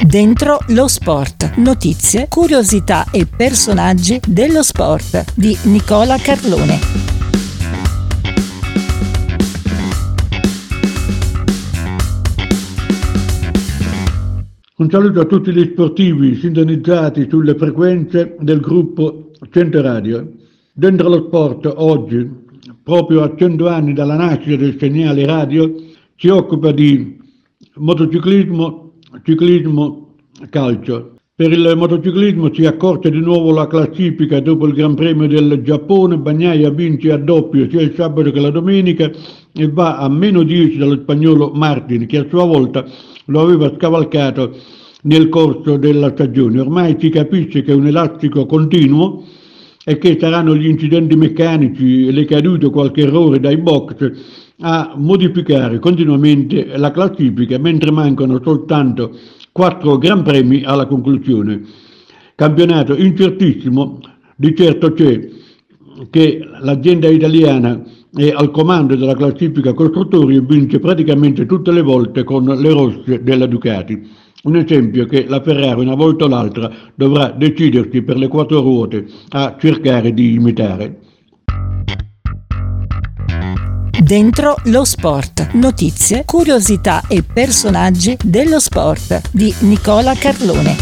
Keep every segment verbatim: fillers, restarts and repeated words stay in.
Dentro lo sport. Notizie, curiosità e personaggi dello sport di Nicola Carlone. Un saluto a tutti gli sportivi sintonizzati sulle frequenze del gruppo cento Radio. Dentro lo sport oggi, proprio a cento anni dalla nascita del segnale radio, si occupa di motociclismo, ciclismo, calcio. Per il motociclismo si accorcia di nuovo la classifica dopo il Gran Premio del Giappone. Bagnaia vince a doppio sia il sabato che la domenica e va a meno dieci dallo spagnolo Martin, che a sua volta lo aveva scavalcato nel corso della stagione. Ormai si capisce che è un elastico continuo e che saranno gli incidenti meccanici, le cadute o qualche errore dai box a modificare continuamente la classifica, mentre mancano soltanto quattro Gran Premi alla conclusione. Campionato incertissimo, di certo c'è che l'azienda italiana è al comando della classifica costruttori e vince praticamente tutte le volte con le rosse della Ducati. Un esempio che la Ferrari una volta o l'altra dovrà decidersi per le quattro ruote a cercare di imitare. Dentro lo sport. Notizie, curiosità e personaggi dello sport di Nicola Carlone.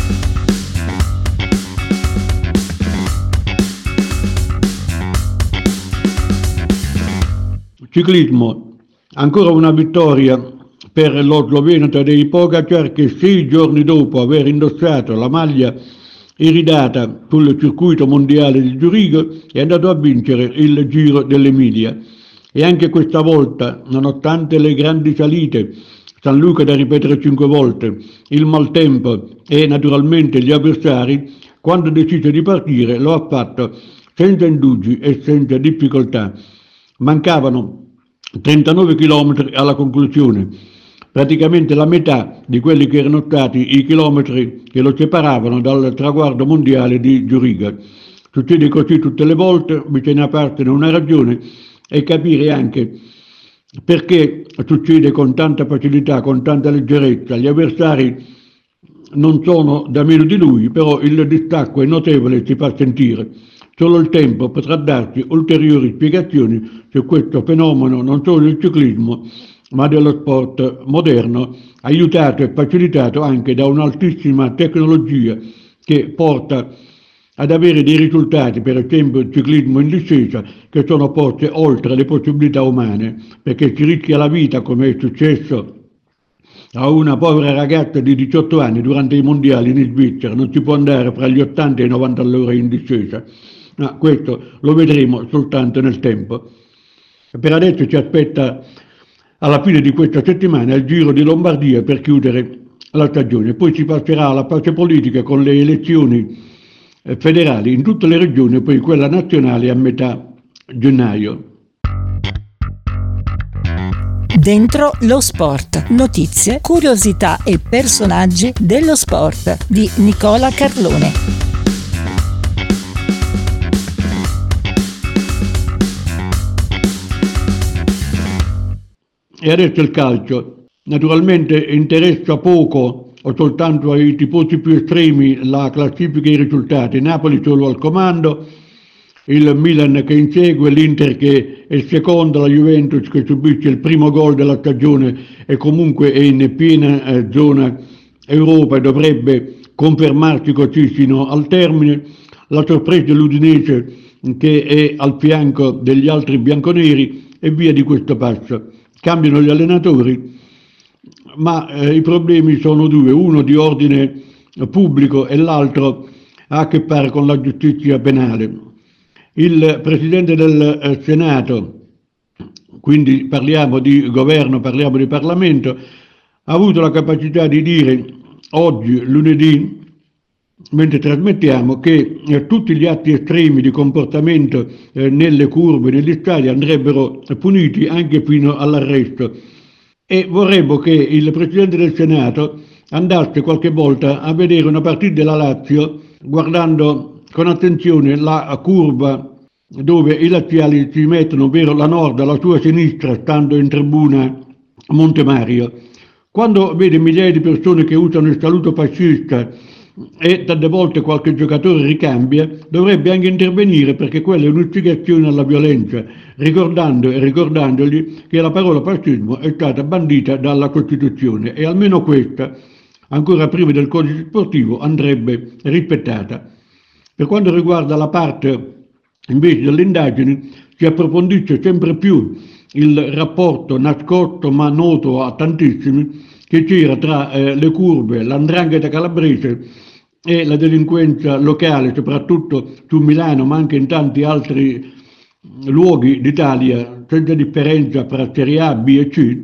Ciclismo. Ancora una vittoria per lo sloveno Tadej Pogačar, che sei giorni dopo aver indossato la maglia iridata sul circuito mondiale di Zurigo è andato a vincere il Giro dell'Emilia. E anche questa volta, nonostante le grandi salite, San Luca da ripetere cinque volte, il maltempo e naturalmente gli avversari, quando decise di partire lo ha fatto senza indugi e senza difficoltà. Mancavano trentanove chilometri alla conclusione, praticamente la metà di quelli che erano stati i chilometri che lo separavano dal traguardo mondiale di Zurigo. Succede così tutte le volte, bisogna partire una ragione e capire anche perché succede con tanta facilità, con tanta leggerezza. Gli avversari non sono da meno di lui, però il distacco è notevole e si fa sentire. Solo il tempo potrà darci ulteriori spiegazioni su questo fenomeno non solo del ciclismo, ma dello sport moderno, aiutato e facilitato anche da un'altissima tecnologia che porta ad avere dei risultati, per esempio il ciclismo in discesa, che sono forse oltre le possibilità umane, perché si rischia la vita, come è successo a una povera ragazza di diciotto anni durante i mondiali in Svizzera. Non si può andare fra gli ottanta e i novanta all'ora in discesa, ma questo lo vedremo soltanto nel tempo. Per adesso ci aspetta alla fine di questa settimana il Giro di Lombardia per chiudere la stagione, poi si passerà alla fase politica con le elezioni federali in tutte le regioni e poi quella nazionale a metà gennaio. Dentro lo sport. Notizie, curiosità e personaggi dello sport di Nicola Carlone. E adesso il calcio. Naturalmente interessa poco o soltanto ai tifosi più estremi la classifica e i risultati. Napoli solo al comando, il Milan che insegue, l'Inter che è seconda, la Juventus che subisce il primo gol della stagione e comunque è in piena eh, zona Europa e dovrebbe confermarsi così fino al termine. La sorpresa è l'Udinese che è al fianco degli altri bianconeri e via di questo passo. Cambiano gli allenatori, ma eh, i problemi sono due, uno di ordine pubblico e l'altro ha a che fare con la giustizia penale. Il Presidente del eh, Senato, quindi parliamo di governo, parliamo di Parlamento, ha avuto la capacità di dire oggi, lunedì, mentre trasmettiamo, che eh, tutti gli atti estremi di comportamento eh, nelle curve, negli stadi andrebbero puniti anche fino all'arresto. E vorremmo che il Presidente del Senato andasse qualche volta a vedere una partita della Lazio guardando con attenzione la curva dove i laziali si mettono, ovvero la Nord alla sua sinistra stando in tribuna Montemario. Quando vede migliaia di persone che usano il saluto fascista e tante volte qualche giocatore ricambia, dovrebbe anche intervenire, perché quella è un'istigazione alla violenza, ricordando e ricordandogli che la parola fascismo è stata bandita dalla Costituzione e almeno questa, ancora prima del codice sportivo, andrebbe rispettata. Per quanto riguarda la parte invece delle indagini, si approfondisce sempre più il rapporto nascosto ma noto a tantissimi che c'era tra eh, le curve, l'andrangheta calabrese e la delinquenza locale, soprattutto su Milano, ma anche in tanti altri luoghi d'Italia, senza differenza tra Serie A, B e C,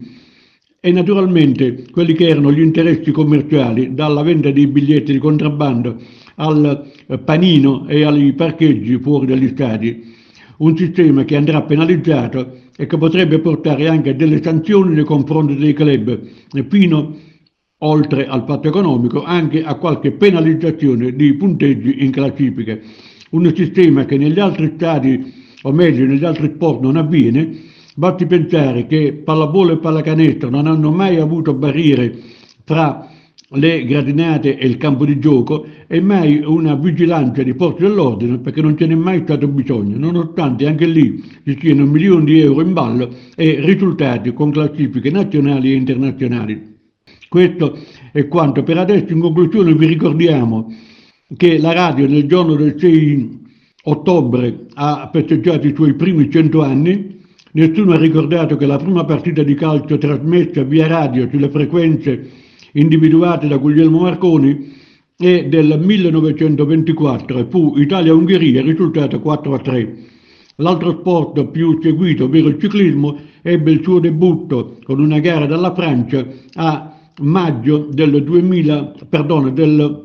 e naturalmente quelli che erano gli interessi commerciali, dalla vendita dei biglietti di contrabbando al panino e ai parcheggi fuori dagli stadi. Un sistema che andrà penalizzato e che potrebbe portare anche a delle sanzioni nei confronti dei club, fino, oltre al fatto economico, anche a qualche penalizzazione di punteggi in classifica. Un sistema che negli altri stadi, o meglio negli altri sport, non avviene. Basti pensare che pallavolo e pallacanestro non hanno mai avuto barriere fra le gradinate e il campo di gioco e mai una vigilanza di forze dell'ordine, perché non ce n'è mai stato bisogno, nonostante anche lì ci siano milioni di euro in ballo e risultati con classifiche nazionali e internazionali. Questo è quanto per adesso. In conclusione vi ricordiamo che la radio nel giorno del sei ottobre ha festeggiato i suoi primi cento anni. Nessuno ha ricordato che la prima partita di calcio trasmessa via radio sulle frequenze individuate da Guglielmo Marconi è del millenovecentoventiquattro e fu Italia-Ungheria, risultato quattro a tre. L'altro sport più seguito, ovvero il ciclismo, ebbe il suo debutto con una gara dalla Francia a maggio del duemila, perdono, del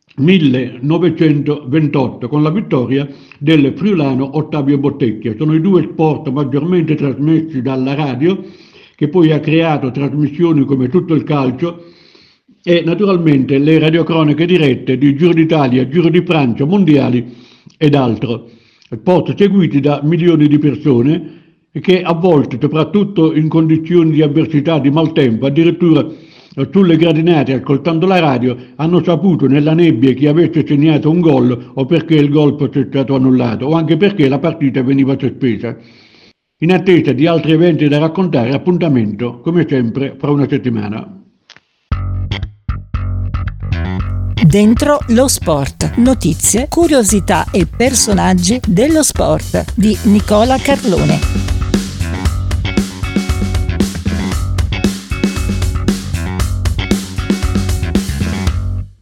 millenovecentoventotto, con la vittoria del friulano Ottavio Bottecchia. Sono i due sport maggiormente trasmessi dalla radio, che poi ha creato trasmissioni come tutto il calcio e naturalmente le radiocroniche dirette di Giro d'Italia, Giro di Francia, mondiali ed altro. Sport seguiti da milioni di persone che a volte, soprattutto in condizioni di avversità, di maltempo, addirittura sulle gradinate, ascoltando la radio, hanno saputo nella nebbia chi avesse segnato un gol o perché il gol fosse stato annullato o anche perché la partita veniva sospesa. In attesa di altri eventi da raccontare, appuntamento come sempre fra una settimana. Dentro lo sport, notizie, curiosità e personaggi dello sport di Nicola Carlone.